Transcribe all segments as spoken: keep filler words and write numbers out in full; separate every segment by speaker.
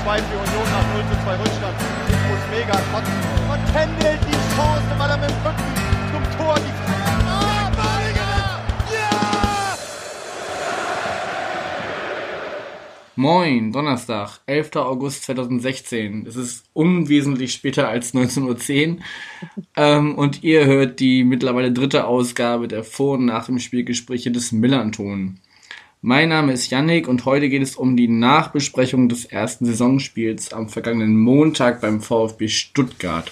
Speaker 1: zwei für Union nach null zu zwei Rückstand. Ich muss mega kotzen. Und Kendall die Chance, weil er mit dem Rücken zum Tor die Freiheit. Ah, Badiger! Ja!
Speaker 2: Moin, Donnerstag, elfter August zweitausendsechzehn. Es ist unwesentlich später als neunzehn Uhr zehn ähm, und ihr hört die mittlerweile dritte Ausgabe der Vor- und Nach dem Spielgespräche des Millernton. Mein Name ist Yannick und heute geht es um die Nachbesprechung des ersten Saisonspiels am vergangenen Montag beim VfB Stuttgart.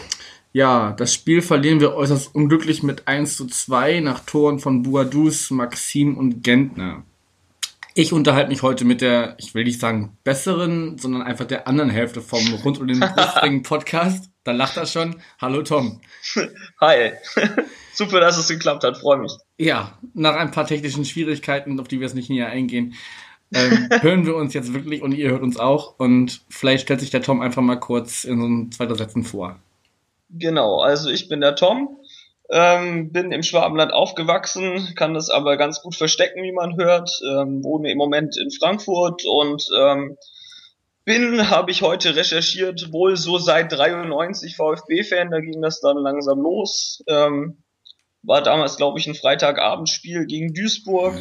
Speaker 2: Ja, das Spiel verlieren wir äußerst unglücklich mit eins zu zwei nach Toren von Boadus, Maxim und Gentner. Ich unterhalte mich heute mit der, ich will nicht sagen besseren, sondern einfach der anderen Hälfte vom Rund um den Brustring Podcast. Da lacht er schon. Hallo Tom.
Speaker 3: Hi. Super, dass es geklappt hat. Freue mich.
Speaker 2: Ja, nach ein paar technischen Schwierigkeiten, auf die wir jetzt nicht näher eingehen, ähm, hören wir uns jetzt wirklich und ihr hört uns auch. Und vielleicht stellt sich der Tom einfach mal kurz in so ein zwei, drei Sätzen vor.
Speaker 3: Genau, also ich bin der Tom. Ähm, bin im Schwabenland aufgewachsen, kann das aber ganz gut verstecken, wie man hört. Ähm, wohne im Moment in Frankfurt und ähm, bin, habe ich heute recherchiert, wohl so seit dreiundneunzig VfB-Fan. Da ging das dann langsam los. Ähm, war damals, glaube ich, ein Freitagabendspiel gegen Duisburg.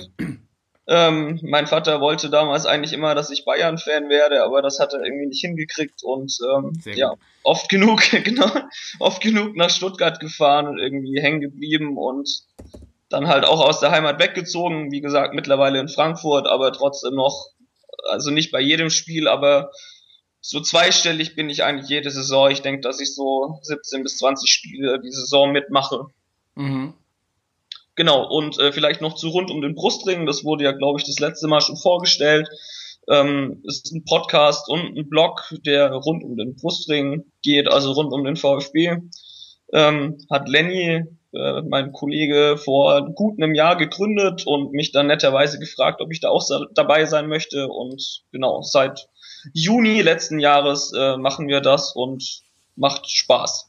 Speaker 3: Ähm, mein Vater wollte damals eigentlich immer, dass ich Bayern-Fan werde, aber das hat er irgendwie nicht hingekriegt und ähm, ja, oft genug, genau, oft genug nach Stuttgart gefahren und irgendwie hängen geblieben und dann halt auch aus der Heimat weggezogen, wie gesagt, mittlerweile in Frankfurt, aber trotzdem noch, also nicht bei jedem Spiel, aber so zweistellig bin ich eigentlich jede Saison. Ich denke, dass ich so siebzehn bis zwanzig Spiele die Saison mitmache.
Speaker 2: Mhm.
Speaker 3: Genau, und äh, vielleicht noch zu Rund um den Brustring, das wurde ja, glaube ich, das letzte Mal schon vorgestellt. Ähm, ist ein Podcast und ein Blog, der rund um den Brustring geht, also rund um den VfB. Ähm, hat Lenny, äh, mein Kollege, vor gut einem Jahr gegründet und mich dann netterweise gefragt, ob ich da auch sa- dabei sein möchte. Und genau, seit Juni letzten Jahres äh, machen wir das und macht Spaß.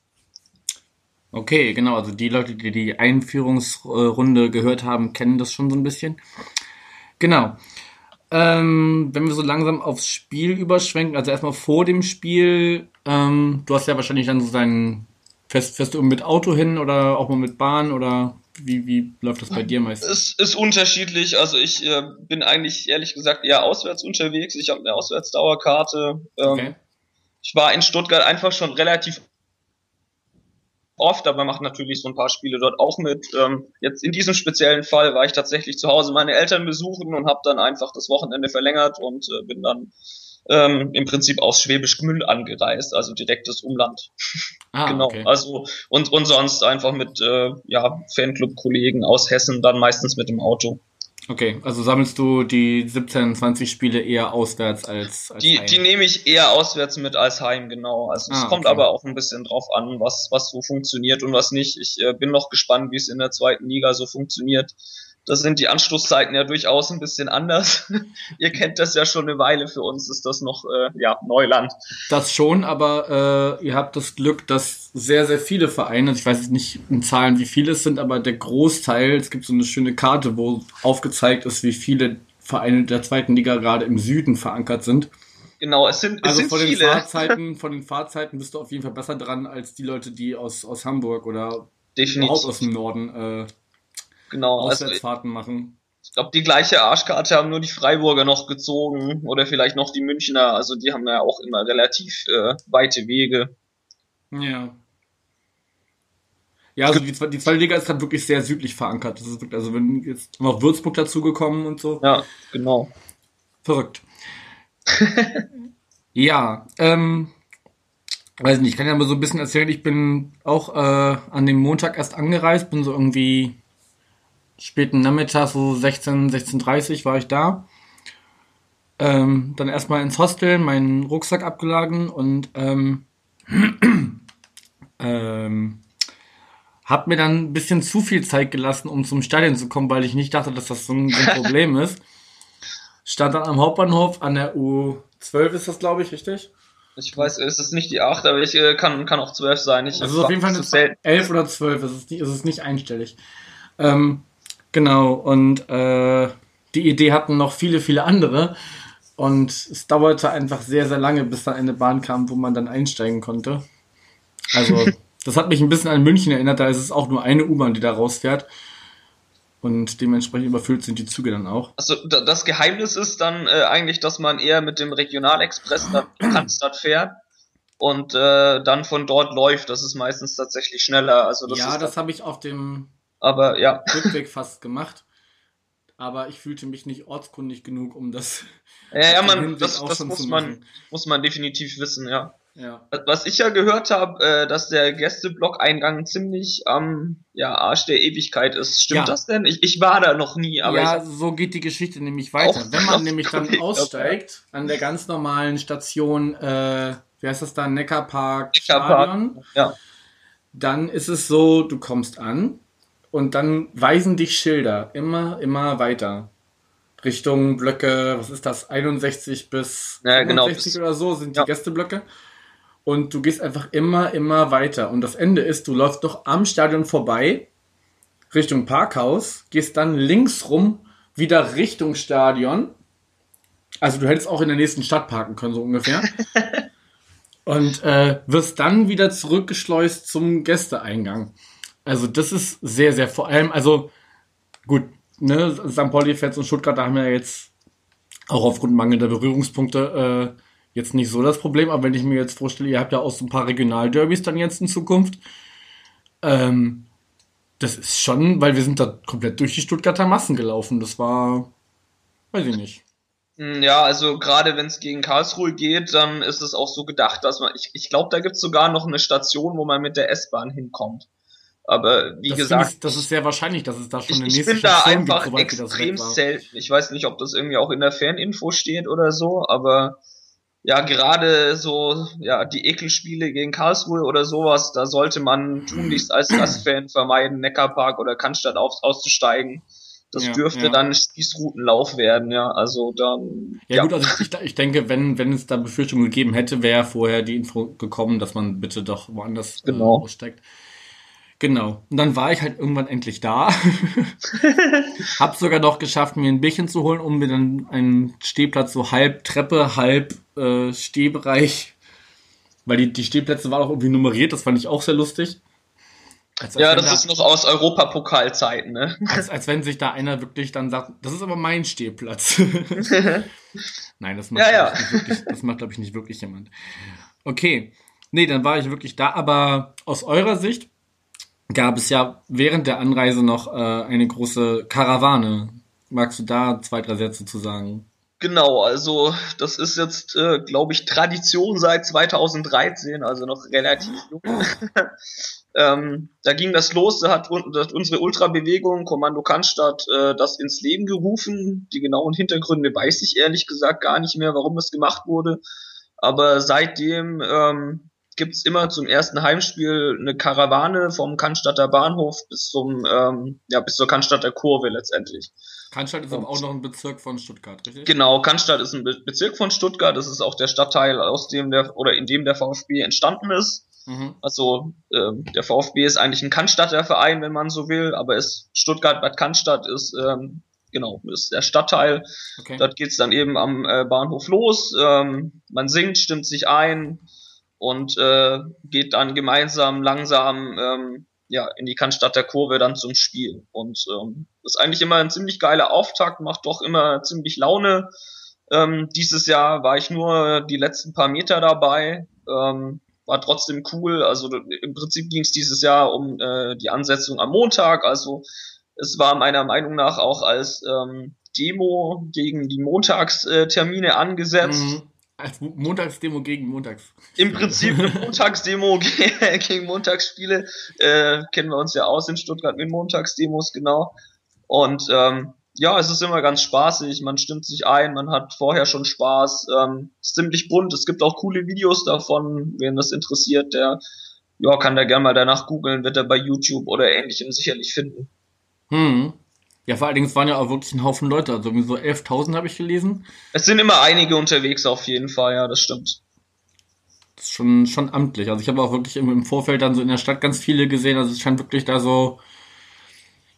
Speaker 2: Okay, genau, also die Leute, die die Einführungsrunde gehört haben, kennen das schon so ein bisschen. Genau. Ähm, wenn wir so langsam aufs Spiel überschwenken, also erstmal vor dem Spiel, ähm, du hast ja wahrscheinlich dann so deinen, fährst, fährst du mit Auto hin oder auch mal mit Bahn oder wie, wie läuft das bei dir meistens?
Speaker 3: Es ist unterschiedlich, also ich äh, bin eigentlich ehrlich gesagt eher auswärts unterwegs, ich habe eine Auswärtsdauerkarte. Ähm,
Speaker 2: Okay.
Speaker 3: Ich war in Stuttgart einfach schon relativ oft, aber mache natürlich so ein paar Spiele dort auch mit. Ähm, jetzt in diesem speziellen Fall war ich tatsächlich zu Hause meine Eltern besuchen und habe dann einfach das Wochenende verlängert und äh, bin dann ähm, im Prinzip aus Schwäbisch Gmünd angereist, also direktes Umland.
Speaker 2: Ah,
Speaker 3: Genau,
Speaker 2: okay.
Speaker 3: also und und sonst einfach mit äh, ja Fanclub-Kollegen aus Hessen, dann meistens mit dem Auto.
Speaker 2: Okay, also sammelst du die siebzehn, zwanzig Spiele eher auswärts als, als
Speaker 3: Die,
Speaker 2: heim?
Speaker 3: die nehme ich eher auswärts mit als heim, genau. Also es
Speaker 2: Ah,
Speaker 3: kommt
Speaker 2: okay.
Speaker 3: aber auch ein bisschen drauf an, was, was so funktioniert und was nicht. Ich äh, bin noch gespannt, wie es in der zweiten Liga so funktioniert. Da sind die Anstoßzeiten ja durchaus ein bisschen anders. Ihr kennt das ja schon eine Weile, für uns ist das noch äh, ja Neuland.
Speaker 2: Das schon, aber äh, ihr habt das Glück, dass sehr, sehr viele Vereine, also ich weiß jetzt nicht in Zahlen, wie viele es sind, aber der Großteil, es gibt so eine schöne Karte, wo aufgezeigt ist, wie viele Vereine der zweiten Liga gerade im Süden verankert sind.
Speaker 3: Genau, es sind, es
Speaker 2: Also
Speaker 3: sind
Speaker 2: von den
Speaker 3: viele.
Speaker 2: Fahrzeiten, von den Fahrzeiten bist du auf jeden Fall besser dran als die Leute, die aus, aus Hamburg oder überhaupt
Speaker 3: Definitiv.
Speaker 2: aus dem Norden äh,
Speaker 3: Genau, also
Speaker 2: Auswärtsfahrten machen.
Speaker 3: ich glaube, die gleiche Arschkarte haben nur die Freiburger noch gezogen oder vielleicht noch die Münchner. Also die haben ja auch immer relativ äh, weite Wege.
Speaker 2: Ja. Ja, also die, Zwe- die zweite Liga ist gerade wirklich sehr südlich verankert. Das ist wirklich, also wenn jetzt noch Würzburg dazugekommen und so.
Speaker 3: Ja, genau.
Speaker 2: Verrückt. Ja, ähm, weiß nicht, ich kann ja mal so ein bisschen erzählen, ich bin auch äh, an dem Montag erst angereist, bin so irgendwie späten Nachmittag, so sechzehn, sechzehn Uhr dreißig war ich da. Ähm, dann erstmal ins Hostel, meinen Rucksack abgeladen und ähm, ähm, hab mir dann ein bisschen zu viel Zeit gelassen, um zum Stadion zu kommen, weil ich nicht dachte, dass das so ein, so ein Problem ist. Stand dann am Hauptbahnhof an der U zwölf ist das, glaube ich, richtig?
Speaker 3: Ich weiß, es ist nicht die acht, aber ich äh, kann, kann auch zwölf sein. Ich
Speaker 2: Also es ist auf jeden Fall
Speaker 3: zu
Speaker 2: eine
Speaker 3: selten.
Speaker 2: elf oder zwölf, es ist nicht, es ist nicht einstellig. Ähm, genau, und äh, die Idee hatten noch viele, viele andere. Und es dauerte einfach sehr, sehr lange, bis dann eine Bahn kam, wo man dann einsteigen konnte. Also, das hat mich ein bisschen an München erinnert, da ist es auch nur eine U-Bahn, die da rausfährt. Und dementsprechend überfüllt sind die Züge dann auch.
Speaker 3: Also das Geheimnis ist dann äh, eigentlich, dass man eher mit dem Regionalexpress nach Cannstatt fährt und äh, dann von dort läuft. Das ist meistens tatsächlich schneller. Also das
Speaker 2: ja,
Speaker 3: ist
Speaker 2: das habe ich auf dem
Speaker 3: aber, ja.
Speaker 2: Rückweg fast gemacht. Aber ich fühlte mich nicht ortskundig genug, um das
Speaker 3: Ja, ja, man, das, das muss man, muss man definitiv wissen, ja.
Speaker 2: Ja.
Speaker 3: Was ich ja gehört habe, äh, dass der Gästeblock-Eingang ziemlich am ähm, ja, Arsch der Ewigkeit ist. Stimmt ja. das denn? Ich, ich war da noch nie. Aber
Speaker 2: ja,
Speaker 3: ich
Speaker 2: so geht die Geschichte nämlich weiter. Wenn man nämlich dann aussteigt, an der ganz normalen Station, äh, wie heißt das da, Neckarpark, Stadion,
Speaker 3: ja.
Speaker 2: dann ist es so, du kommst an und dann weisen dich Schilder immer, immer weiter. Richtung Blöcke, was ist das, einundsechzig bis
Speaker 3: ja,
Speaker 2: fünfundsechzig
Speaker 3: genau.
Speaker 2: oder so sind
Speaker 3: ja.
Speaker 2: die Gästeblöcke. Und du gehst einfach immer, immer weiter. Und das Ende ist, du läufst doch am Stadion vorbei, Richtung Parkhaus, gehst dann links rum, wieder Richtung Stadion. Also du hättest auch in der nächsten Stadt parken können, so ungefähr. Und äh, wirst dann wieder zurückgeschleust zum Gästeeingang. Also das ist sehr, sehr vor allem, also gut, ne, Sankt Pauli-Fans und Stuttgart, da haben wir jetzt auch aufgrund mangelnder Berührungspunkte äh, jetzt nicht so das Problem, aber wenn ich mir jetzt vorstelle, ihr habt ja auch so ein paar Regionalderbys dann jetzt in Zukunft, ähm, das ist schon, weil wir sind da komplett durch die Stuttgarter Massen gelaufen, das war, weiß ich nicht.
Speaker 3: Ja, also gerade wenn es gegen Karlsruhe geht, dann ist es auch so gedacht, dass man, ich, ich glaube, da gibt es sogar noch eine Station, wo man mit der S-Bahn hinkommt. Aber wie
Speaker 2: das
Speaker 3: gesagt,
Speaker 2: ich, das ist sehr wahrscheinlich, dass es da schon
Speaker 3: ich,
Speaker 2: eine
Speaker 3: ich
Speaker 2: nächste
Speaker 3: bin da
Speaker 2: Station
Speaker 3: einfach
Speaker 2: gibt,
Speaker 3: extrem selten. Ich weiß nicht, ob das irgendwie auch in der Faninfo steht oder so, aber ja, gerade so, ja, die Ekelspiele gegen Karlsruhe oder sowas, da sollte man tunlichst als Gastfan vermeiden, Neckarpark oder Cannstatt auf, auszusteigen. Das
Speaker 2: ja,
Speaker 3: dürfte
Speaker 2: ja.
Speaker 3: dann Spießrutenlauf werden, ja, also dann...
Speaker 2: Ja, ja. gut, also ich, ich denke, wenn, wenn es da Befürchtungen gegeben hätte, wäre vorher die Info gekommen, dass man bitte doch woanders
Speaker 3: genau.
Speaker 2: äh, aussteigt. Genau. Und dann war ich halt irgendwann endlich da. Hab sogar noch geschafft, mir ein Bierchen zu holen, um mir dann einen Stehplatz so halb Treppe, halb äh, Stehbereich, weil die, die Stehplätze waren auch irgendwie nummeriert, das fand ich auch sehr lustig.
Speaker 3: Als, als ja, das da, ist noch aus Europapokalzeiten, ne?
Speaker 2: Als, als wenn sich da einer wirklich dann sagt, das ist aber mein Stehplatz. Nein, das macht,
Speaker 3: ja, ja.
Speaker 2: Nicht wirklich, das macht, glaube ich, nicht wirklich jemand. Okay. Nee, dann war ich wirklich da, aber aus eurer Sicht gab es ja während der Anreise noch äh, eine große Karawane. Magst du da zwei, drei Sätze zu sagen?
Speaker 3: Genau, also das ist jetzt, äh, glaube ich, Tradition seit zweitausenddreizehn, also noch relativ jung. ähm, da ging das los, da hat, hat unsere Ultrabewegung, Kommando Cannstatt, äh, das ins Leben gerufen. Die genauen Hintergründe weiß ich ehrlich gesagt gar nicht mehr, warum das gemacht wurde. Aber seitdem ähm, gibt's immer zum ersten Heimspiel eine Karawane vom Cannstatter Bahnhof bis zum ähm, ja bis zur Cannstatter Kurve letztendlich.
Speaker 2: Cannstatt ist aber auch noch ein Bezirk von Stuttgart, richtig?
Speaker 3: Genau, Cannstatt ist ein Be- Bezirk von Stuttgart. Das ist auch der Stadtteil, aus dem der oder in dem der VfB entstanden ist. Mhm. Also ähm, der VfB ist eigentlich ein Cannstatter Verein, wenn man so will, aber ist Stuttgart Bad Cannstatt ist ähm, genau ist der Stadtteil. Okay. Dort geht's dann eben am äh, Bahnhof los. Ähm, man singt, stimmt sich ein und äh, geht dann gemeinsam langsam ähm, ja in die Cannstatter Kurve dann zum Spiel. Und ähm, das ist eigentlich immer ein ziemlich geiler Auftakt, macht doch immer ziemlich Laune. Ähm, dieses Jahr war ich nur die letzten paar Meter dabei, ähm, war trotzdem cool. Also im Prinzip ging es dieses Jahr um äh, die Ansetzung am Montag. Also es war meiner Meinung nach auch als ähm, Demo gegen die Montagstermine angesetzt.
Speaker 2: Mhm. Als Montagsdemo gegen Montags.
Speaker 3: Im Prinzip eine Montagsdemo gegen Montagsspiele. Äh, kennen wir uns ja aus in Stuttgart mit Montagsdemos, genau. Und ähm, ja, es ist immer ganz spaßig. Man stimmt sich ein, man hat vorher schon Spaß. Ähm, ist ziemlich bunt. Es gibt auch coole Videos davon. Wen das interessiert, der ja, kann da gerne mal danach googeln, wird er bei YouTube oder ähnlichem sicherlich finden.
Speaker 2: Hm. Ja, vor allen Dingen, es waren ja auch wirklich ein Haufen Leute, also so elftausend habe ich gelesen.
Speaker 3: Es sind immer einige unterwegs auf jeden Fall, ja, das stimmt.
Speaker 2: Das ist schon, schon amtlich. Also ich habe auch wirklich im, im Vorfeld dann so in der Stadt ganz viele gesehen, also es scheint wirklich da so,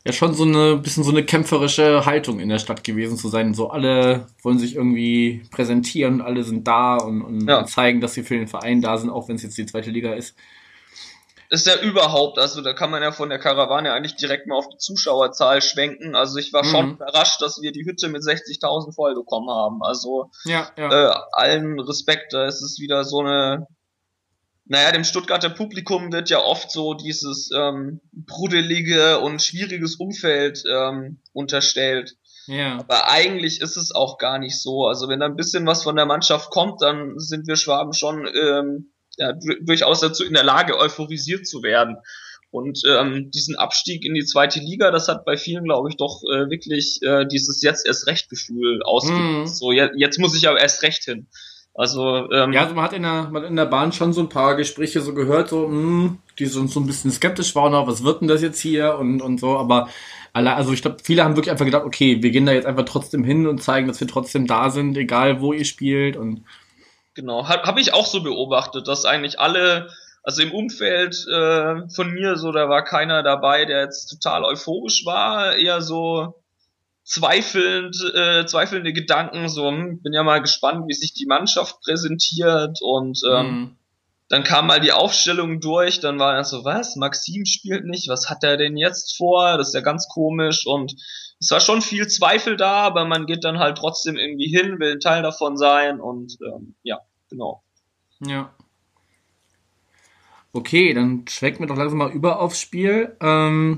Speaker 2: ja schon so eine bisschen so eine kämpferische Haltung in der Stadt gewesen zu sein. So alle wollen sich irgendwie präsentieren, alle sind da und, und,
Speaker 3: Ja.
Speaker 2: und zeigen, dass sie für den Verein da sind, auch wenn es jetzt die zweite Liga ist.
Speaker 3: Ist ja überhaupt, also da kann man ja von der Karawane eigentlich direkt mal auf die Zuschauerzahl schwenken. Also ich war schon
Speaker 2: Mhm.
Speaker 3: überrascht, dass wir die Hütte mit sechzigtausend voll bekommen haben. Also
Speaker 2: Ja, ja.
Speaker 3: äh, allen Respekt, da ist es wieder so eine, naja, dem Stuttgarter Publikum wird ja oft so dieses ähm, brudelige und schwieriges Umfeld ähm, unterstellt.
Speaker 2: Ja.
Speaker 3: Aber eigentlich ist es auch gar nicht so. Also wenn da ein bisschen was von der Mannschaft kommt, dann sind wir Schwaben schon ähm, ja, du- durchaus dazu in der Lage, euphorisiert zu werden. Und ähm, diesen Abstieg in die zweite Liga, das hat bei vielen, glaube ich, doch äh, wirklich äh, dieses jetzt erst recht Gefühl ausgelöst.
Speaker 2: Mhm.
Speaker 3: So, je, jetzt muss ich aber erst recht hin. Also ähm,
Speaker 2: Ja, also man hat in der, man hat in der Bahn schon so ein paar Gespräche so gehört, so, mh, die so, so ein bisschen skeptisch waren, auch, was wird denn das jetzt hier und, und so, aber alle, also ich glaube, viele haben wirklich einfach gedacht, okay, wir gehen da jetzt einfach trotzdem hin und zeigen, dass wir trotzdem da sind, egal wo ihr spielt und
Speaker 3: Genau, habe hab ich auch so beobachtet, dass eigentlich alle, also im Umfeld äh, von mir so, da war keiner dabei, der jetzt total euphorisch war, eher so zweifelnd, äh, zweifelnde Gedanken, so, hm, bin ja mal gespannt, wie sich die Mannschaft präsentiert und ähm,
Speaker 2: mhm.
Speaker 3: dann kam mal die Aufstellung durch, dann war er so, was, Maxim spielt nicht, was hat er denn jetzt vor, das ist ja ganz komisch und es war schon viel Zweifel da, aber man geht dann halt trotzdem irgendwie hin, will ein Teil davon sein und ähm, ja, genau.
Speaker 2: Ja. Okay, dann schwenken wir doch langsam mal über aufs Spiel. Ähm,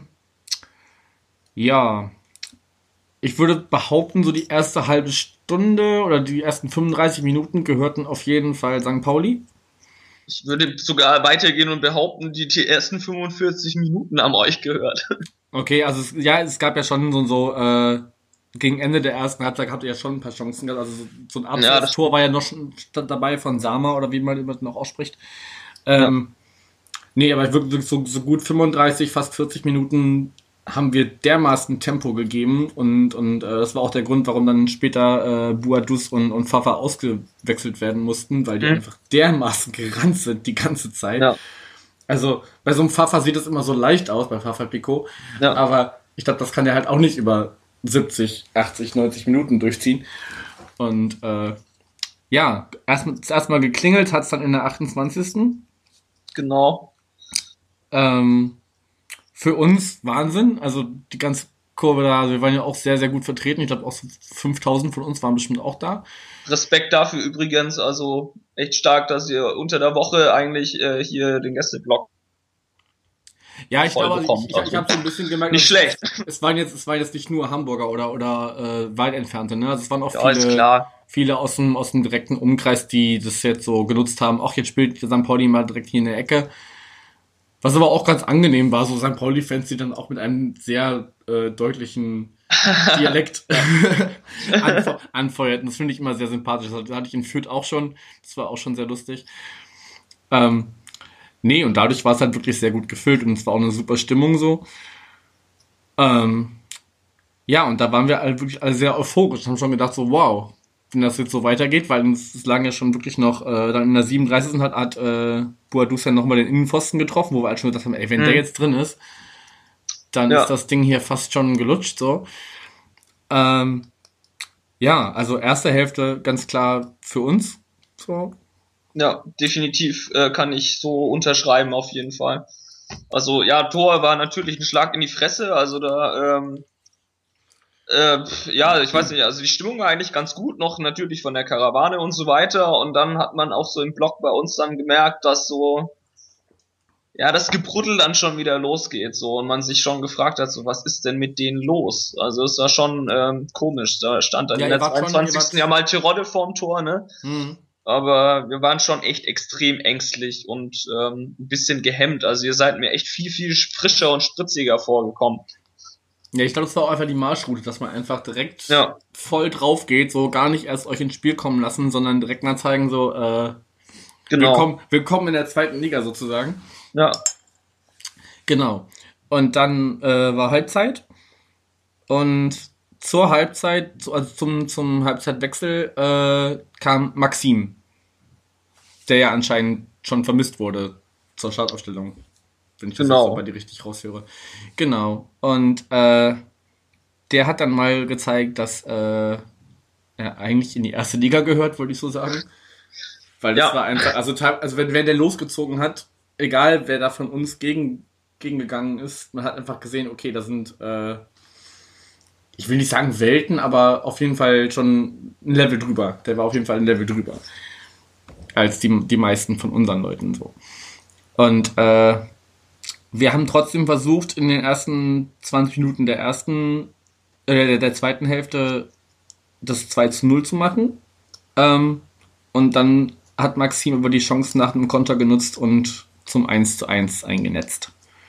Speaker 2: ja, ich würde behaupten, so die erste halbe Stunde oder die ersten fünfunddreißig Minuten gehörten auf jeden Fall Sankt Pauli.
Speaker 3: Ich würde sogar weitergehen und behaupten, die, die ersten fünfundvierzig Minuten haben euch gehört.
Speaker 2: Okay, also es, ja, es gab ja schon so, so äh, gegen Ende der ersten Halbzeit habt ihr ja schon ein paar Chancen gehabt. Also so, so ein
Speaker 3: Ja,
Speaker 2: Abseits-Tor
Speaker 3: das-
Speaker 2: war ja noch schon stand dabei von Sama oder wie man immer noch ausspricht. Ähm, Nee, aber wirklich so, so gut fünfunddreißig, fast vierzig Minuten haben wir dermaßen Tempo gegeben und, und äh, das war auch der Grund, warum dann später äh, Buadus und, und Fafa ausgewechselt werden mussten, weil die
Speaker 3: Mhm.
Speaker 2: einfach dermaßen gerannt sind die ganze Zeit.
Speaker 3: Ja.
Speaker 2: Also bei so einem Fafa sieht es immer so leicht aus, bei Fafa Pico,
Speaker 3: Ja.
Speaker 2: aber ich glaube, das kann der halt auch nicht über siebzig, achtzig, neunzig Minuten durchziehen. Und äh, ja, erst, erst mal geklingelt hat es dann in der achtundzwanzigsten
Speaker 3: Genau.
Speaker 2: Ähm, für uns Wahnsinn. Also die ganze Kurve da, also wir waren ja auch sehr, sehr gut vertreten. Ich glaube auch so fünftausend von uns waren bestimmt auch da.
Speaker 3: Respekt dafür übrigens, also echt stark, dass ihr unter der Woche eigentlich äh, hier den Gästeblock.
Speaker 2: Ja, ich
Speaker 3: Voll
Speaker 2: glaube,
Speaker 3: bekommt,
Speaker 2: ich, ich, ich
Speaker 3: also.
Speaker 2: habe so ein bisschen gemerkt,
Speaker 3: Nicht
Speaker 2: dass-
Speaker 3: schlecht.
Speaker 2: Es waren jetzt, es waren jetzt nicht nur Hamburger oder oder äh, weit entfernte, ne? Also es waren auch
Speaker 3: Ja, ist
Speaker 2: viele,
Speaker 3: klar.
Speaker 2: viele aus dem aus dem direkten Umkreis, die das jetzt so genutzt haben. Auch jetzt spielt Sankt Pauli mal direkt hier in der Ecke. Was aber auch ganz angenehm war, so Sankt Pauli-Fans, die dann auch mit einem sehr äh, deutlichen Dialekt anfe anfeuerten. Das finde ich immer sehr sympathisch. Das hatte ich in Fürth auch schon. Das war auch schon sehr lustig. Ähm, nee, und dadurch war es halt wirklich sehr gut gefüllt und es war auch eine super Stimmung so. Ähm, ja, und da waren wir halt wirklich alle sehr euphorisch und haben schon gedacht so, wow, wenn das jetzt so weitergeht, weil es es lagen ja schon wirklich noch, äh, dann in der siebenunddreißigsten hat, hat äh, Boadus ja nochmal den Innenpfosten getroffen, wo wir halt schon gedacht haben, ey, wenn
Speaker 3: Mhm.
Speaker 2: der jetzt drin ist, dann
Speaker 3: Ja.
Speaker 2: ist das Ding hier fast schon gelutscht so. Ähm, ja, also erste Hälfte ganz klar für uns. So.
Speaker 3: Ja, definitiv äh, kann ich so unterschreiben auf jeden Fall. Also ja, Tor war natürlich ein Schlag in die Fresse, also da ähm, äh, pf, ja, ich weiß nicht, also die Stimmung war eigentlich ganz gut noch, natürlich von der Karawane und so weiter und dann hat man auch so im Block bei uns dann gemerkt, dass so ja, das Gebruddel dann schon wieder losgeht so und man sich schon gefragt hat, so was ist denn mit denen los? Also es war schon ähm, komisch, da stand dann
Speaker 2: Ja,
Speaker 3: in
Speaker 2: ihr
Speaker 3: der
Speaker 2: wart schon- ihr
Speaker 3: zweiundzwanzigsten
Speaker 2: wart-
Speaker 3: ja mal Terodde vorm Tor, ne?
Speaker 2: Hm.
Speaker 3: Aber wir waren schon echt extrem ängstlich und ähm, ein bisschen gehemmt. Also ihr seid mir echt viel, viel frischer und spritziger vorgekommen.
Speaker 2: Ja, ich glaube, das war auch einfach die Marschroute, dass man einfach direkt
Speaker 3: Ja.
Speaker 2: voll drauf geht, so gar nicht erst euch ins Spiel kommen lassen, sondern direkt mal zeigen, so, äh,
Speaker 3: Genau.
Speaker 2: willkommen, willkommen in der zweiten Liga sozusagen.
Speaker 3: Ja.
Speaker 2: Genau. Und dann äh, war Halbzeit. Und zur Halbzeit, zu- also zum, zum Halbzeitwechsel, äh, kam Maxim, der ja anscheinend schon vermisst wurde zur Startaufstellung. wenn ich
Speaker 3: Genau.
Speaker 2: das jetzt bei dir richtig raushöre. Genau. Und äh, der hat dann mal gezeigt, dass äh, er eigentlich in die erste Liga gehört, wollte ich so sagen. Weil das
Speaker 3: Ja.
Speaker 2: war einfach, also, teil- also wenn, wenn der losgezogen hat, egal wer da von uns gegen, gegengegangen ist, man hat einfach gesehen, okay, da sind, äh, ich will nicht sagen Welten, aber auf jeden Fall schon ein Level drüber. Der war auf jeden Fall ein Level drüber. Als die, die meisten von unseren Leuten so. Und äh, wir haben trotzdem versucht, in den ersten zwanzig Minuten der ersten, äh, der, der zweiten Hälfte das zwei zu null zu machen. Ähm, und dann hat Maxim aber die Chance nach einem Konter genutzt und zum eins zu eins eingenetzt.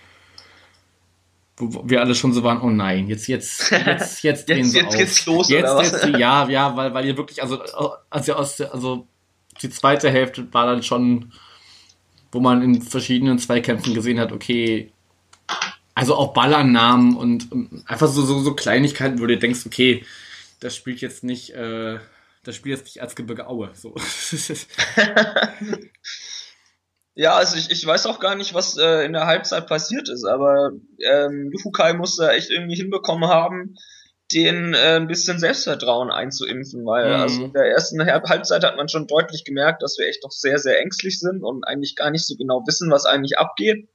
Speaker 2: Wo wir alle schon so waren, oh nein, jetzt, jetzt, jetzt, jetzt drehen
Speaker 3: Jetzt,
Speaker 2: sie
Speaker 3: jetzt
Speaker 2: auf.
Speaker 3: geht's los,
Speaker 2: jetzt,
Speaker 3: oder was?
Speaker 2: jetzt, ja, ja, weil, weil ihr wirklich, also, also, aus der, also die zweite Hälfte war dann schon, wo man in verschiedenen Zweikämpfen gesehen hat, okay, also auch Ballannahmen und, und einfach so, so, so Kleinigkeiten, wo du denkst, okay, das spielt jetzt nicht, äh, das spielt jetzt nicht Erzgebirge Aue. So.
Speaker 3: Ja, also ich, ich weiß auch gar nicht, was äh, in der Halbzeit passiert ist, aber ähm, Lufukai muss da echt irgendwie hinbekommen haben, den äh, ein bisschen Selbstvertrauen einzuimpfen, weil
Speaker 2: Mhm.
Speaker 3: also in der ersten Halb- Halbzeit hat man schon deutlich gemerkt, dass wir echt noch sehr, sehr ängstlich sind und eigentlich gar nicht so genau wissen, was eigentlich abgeht.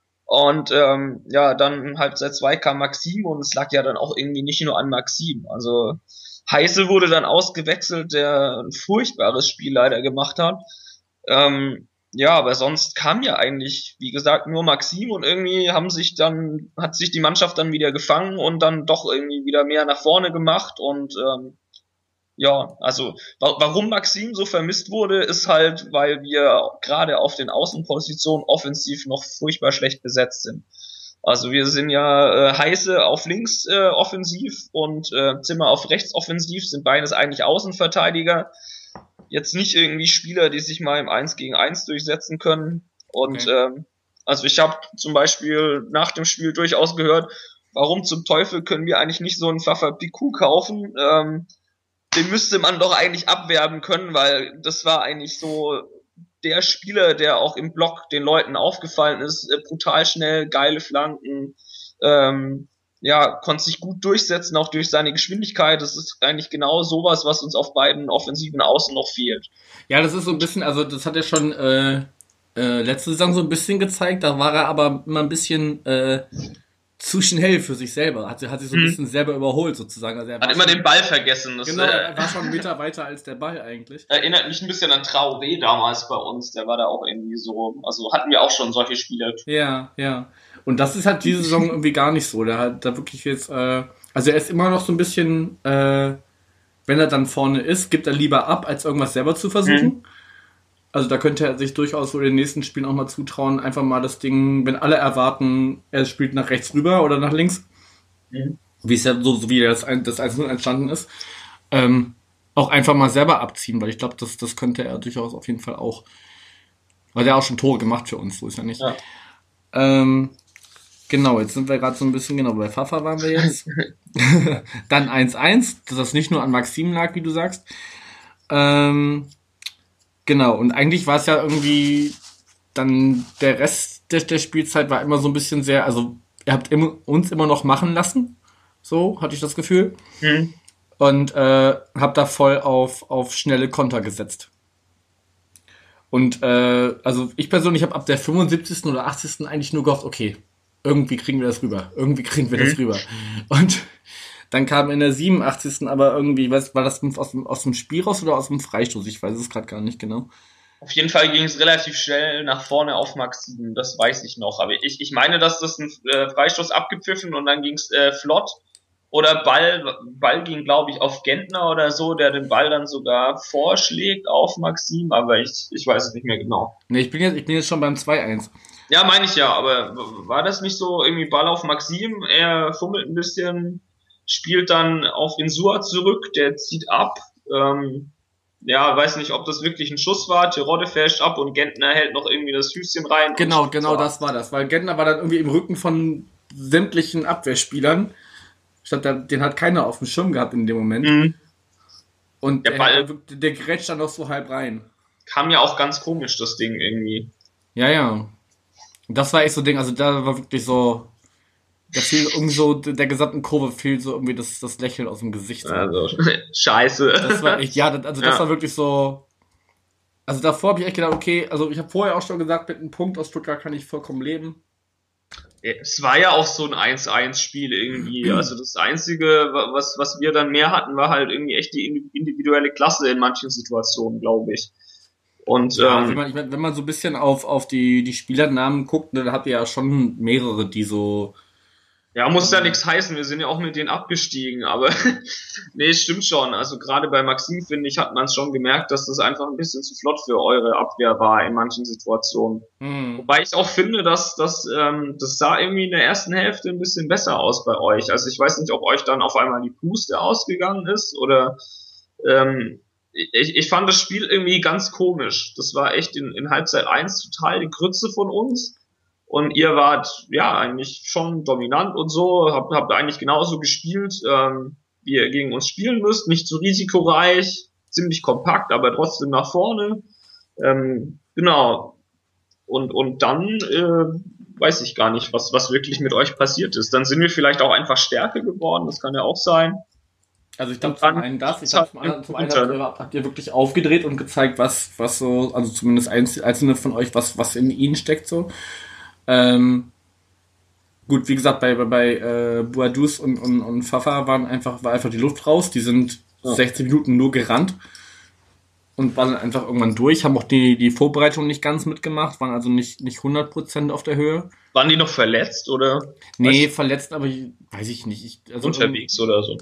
Speaker 3: Und ähm, ja, dann in Halbzeit zwei kam Maxim und es lag ja dann auch irgendwie nicht nur an Maxim. Also Heise wurde dann ausgewechselt, der ein furchtbares Spiel leider gemacht hat. Ähm, ja, aber sonst kam ja eigentlich, wie gesagt, nur Maxim und irgendwie haben sich dann, hat sich die Mannschaft dann wieder gefangen und dann doch irgendwie wieder mehr nach vorne gemacht und ähm, ja, also wa warum Maxim so vermisst wurde, ist halt, weil wir gerade auf den Außenpositionen offensiv noch furchtbar schlecht besetzt sind. Also wir sind ja äh, Heiße auf links äh, offensiv und äh, Zimmer auf rechts offensiv, sind beides eigentlich Außenverteidiger. Jetzt nicht irgendwie Spieler, die sich mal im eins gegen eins durchsetzen können. Und
Speaker 2: Okay.
Speaker 3: ähm, also ich habe zum Beispiel nach dem Spiel durchaus gehört, warum zum Teufel können wir eigentlich nicht so einen Fafa Piku kaufen? Ähm, den müsste man doch eigentlich abwerben können, weil das war eigentlich so der Spieler, der auch im Block den Leuten aufgefallen ist, äh, brutal schnell, geile Flanken, ähm, ja, konnte sich gut durchsetzen, auch durch seine Geschwindigkeit. Das ist eigentlich genau sowas, was uns auf beiden offensiven Außen noch fehlt.
Speaker 2: Ja, das ist so ein bisschen, also das hat er schon äh, äh, letzte Saison so ein bisschen gezeigt, da war er aber immer ein bisschen äh, zu schnell für sich selber. Hat, hat sich so ein
Speaker 3: Hm.
Speaker 2: bisschen selber überholt sozusagen. Also er war
Speaker 3: Hat immer
Speaker 2: schon,
Speaker 3: den Ball vergessen. Das
Speaker 2: Genau,
Speaker 3: äh,
Speaker 2: er war schon einen Meter weiter als der Ball eigentlich.
Speaker 3: erinnert mich ein bisschen an Traoré damals bei uns. Der war da auch irgendwie so, also hatten wir auch schon solche Spieler.
Speaker 2: Ja, ja. Und das ist halt diese Saison irgendwie gar nicht so. Der hat da wirklich jetzt, äh, also er ist immer noch so ein bisschen, äh, wenn er dann vorne ist, gibt er lieber ab, als irgendwas selber zu versuchen.
Speaker 3: Mhm.
Speaker 2: Also da könnte er sich durchaus so in den nächsten Spielen auch mal zutrauen, einfach mal das Ding, wenn alle erwarten, er spielt nach rechts rüber oder nach links,
Speaker 3: Mhm.
Speaker 2: wie es ja so, so wie das, ein- das eins null entstanden ist, ähm, auch einfach mal selber abziehen, weil ich glaube, das, das könnte er durchaus auf jeden Fall auch. Weil der hat auch schon Tore gemacht für uns, so ist ja nicht.
Speaker 3: Ja.
Speaker 2: Ähm, genau, jetzt sind wir gerade so ein bisschen, genau, bei Fafa waren wir jetzt. Dann eins eins, dass das nicht nur an Maxim lag, wie du sagst. Ähm, genau, und eigentlich war es ja irgendwie dann der Rest der, der Spielzeit war immer so ein bisschen sehr, also ihr habt immer, uns immer noch machen lassen, so hatte ich das Gefühl.
Speaker 3: Mhm.
Speaker 2: Und äh, hab da voll auf, auf schnelle Konter gesetzt. Und äh, also ich persönlich habe ab der fünfundsiebzigsten oder achtzigsten eigentlich nur gehofft, okay, irgendwie kriegen wir das rüber. Irgendwie kriegen wir das
Speaker 3: Mhm.
Speaker 2: rüber. Und dann kam in der siebenundachtzigsten aber irgendwie, was war das aus dem, aus dem Spiel raus oder aus dem Freistoß? Ich weiß es gerade gar nicht genau.
Speaker 3: Auf jeden Fall ging es relativ schnell nach vorne auf Maxim, das weiß ich noch. Aber ich, ich meine, dass das ein äh, Freistoß abgepfiffen und dann ging es äh, flott. Oder Ball, Ball ging, glaube ich, auf Gentner oder so, der den Ball dann sogar vorschlägt auf Maxim, aber ich, ich weiß es nicht mehr genau.
Speaker 2: Ne, ich bin jetzt, ich bin jetzt schon beim zwei eins.
Speaker 3: Ja, meine ich ja, aber war das nicht so irgendwie Ball auf Maxim? Er fummelt ein bisschen, spielt dann auf Insua zurück, der zieht ab. Ähm, ja, weiß nicht, ob das wirklich ein Schuss war. Terodde fälscht ab und Gentner hält noch irgendwie das Füßchen rein.
Speaker 2: Genau,
Speaker 3: und
Speaker 2: genau
Speaker 3: so.
Speaker 2: das war das. Weil Gentner war dann irgendwie im Rücken von sämtlichen Abwehrspielern. Statt der, den hat keiner auf dem Schirm gehabt in dem Moment.
Speaker 3: Mhm.
Speaker 2: Und
Speaker 3: Der
Speaker 2: der,
Speaker 3: Ball-
Speaker 2: der, der grätscht dann noch so halb rein.
Speaker 3: Kam ja auch ganz komisch, das Ding irgendwie.
Speaker 2: Ja, ja. Das war echt so ein Ding, also da war wirklich so, da fiel irgendwie so, der gesamten Kurve fiel so irgendwie das, das Lächeln aus dem Gesicht. So.
Speaker 3: Also, scheiße.
Speaker 2: Das war echt, ja, also das ja. war wirklich so, also davor habe ich echt gedacht, okay, also ich habe vorher auch schon gesagt, mit einem Punkt aus Stuttgart kann ich vollkommen leben.
Speaker 3: Es war ja auch so ein eins eins Spiel irgendwie, also das Einzige, was, was wir dann mehr hatten, war halt irgendwie echt die individuelle Klasse in manchen Situationen, glaube ich. Und
Speaker 2: ja,
Speaker 3: ähm,
Speaker 2: wenn, man, ich mein, wenn man so ein bisschen auf, auf die, die Spielernamen guckt, dann habt ihr ja schon mehrere, die so...
Speaker 3: Ja, muss ja nichts heißen, wir sind ja auch mit denen abgestiegen, aber nee, stimmt schon. Also gerade bei Maxim, finde ich, hat man es schon gemerkt, dass das einfach ein bisschen zu flott für eure Abwehr war in manchen Situationen. Hm. Wobei ich auch finde, dass das, ähm, das sah irgendwie in der ersten Hälfte ein bisschen besser aus bei euch. Also ich weiß nicht, ob euch dann auf einmal die Puste ausgegangen ist oder ähm, ich, ich fand das Spiel irgendwie ganz komisch. Das war echt in, in Halbzeit eins total die Grütze von uns. Und ihr wart, ja, eigentlich schon dominant und so, habt, habt eigentlich genauso gespielt, ähm, wie ihr gegen uns spielen müsst. Nicht so risikoreich, ziemlich kompakt, aber trotzdem nach vorne. Ähm, genau. Und, und dann, äh, weiß ich gar nicht, was, was wirklich mit euch passiert ist. Dann sind wir vielleicht auch einfach stärker geworden, das kann ja auch sein.
Speaker 2: Also ich glaube zum einen das, ich glaube zum anderen, zum einen habt ihr, habt ihr wirklich aufgedreht und gezeigt, was, was so, also zumindest einzelne von euch, was, was in ihnen steckt so. Ähm, gut, wie gesagt, bei, bei, bei äh, Boadus und, und, und Fafa waren einfach, war einfach die Luft raus. Die sind ja. sechzig Minuten nur gerannt und waren dann einfach irgendwann durch, haben auch die, die Vorbereitung nicht ganz mitgemacht, waren also nicht, nicht hundert Prozent auf der Höhe.
Speaker 3: Waren die noch verletzt, oder?
Speaker 2: Nee, verletzt, aber ich, weiß ich nicht. Ich, also
Speaker 3: unterwegs oder so.